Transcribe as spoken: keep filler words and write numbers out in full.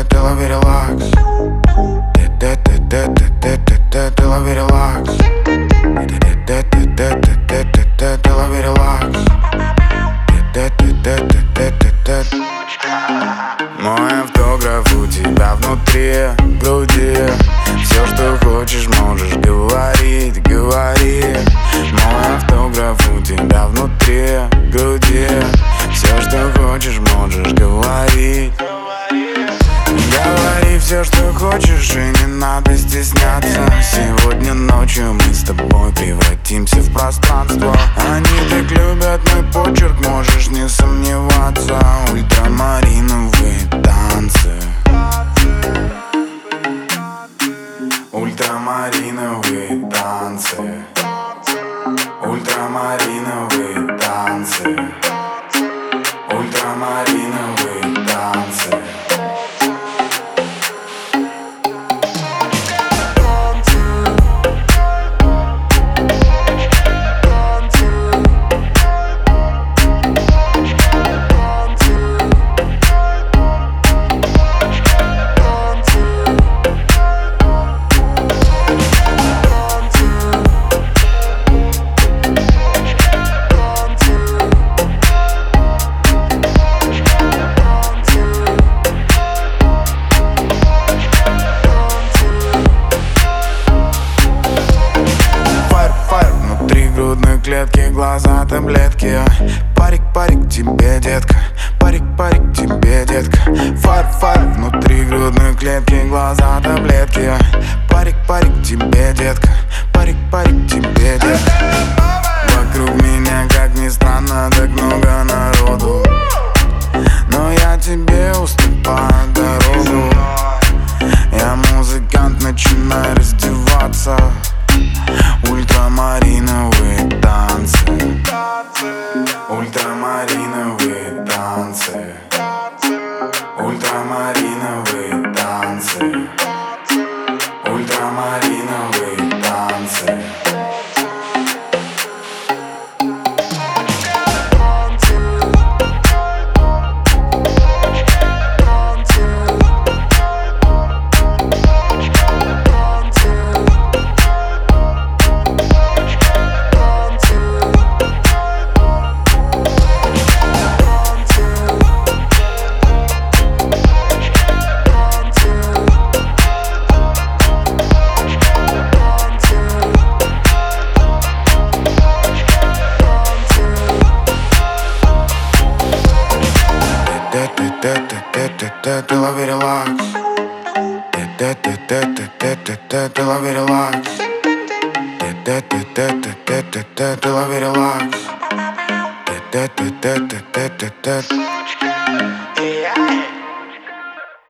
Ты лови релакс. Ты лови релакс. Ты лови релакс. Мой автограф у тебя внутри груди. Все, что хочешь, можешь говорить, говори. Мой автограф у тебя внутри груди. Все, что хочешь, можешь говорить. Говори все, что хочешь, и не надо стесняться. Сегодня ночью мы с тобой превратимся в пространство. Они так любят мой почерк, можешь не сомневаться. Ультрамариновые танцы. Ультрамариновые танцы. Ультрамариновые танцы. Ультрамариновые танцы. Клетки, глаза, таблетки. Парик, парик тебе, детка. Парик, парик тебе, детка. Фар, фар, внутри грудной клетки, глаза, таблетки. Парик, парик тебе, детка. Парик, парик тебе, детка. Вокруг меня, как ни странно, так много народу, но я тебе уступаю дорогу. Я музыкант, начинай раздеваться. Ультрамариновые танцы. Ультрамариновые танцы. Ультрамариновые танцы. Ультрамариновые танцы. Ты лови релакс. Ты лови релакс. Ты лови релакс.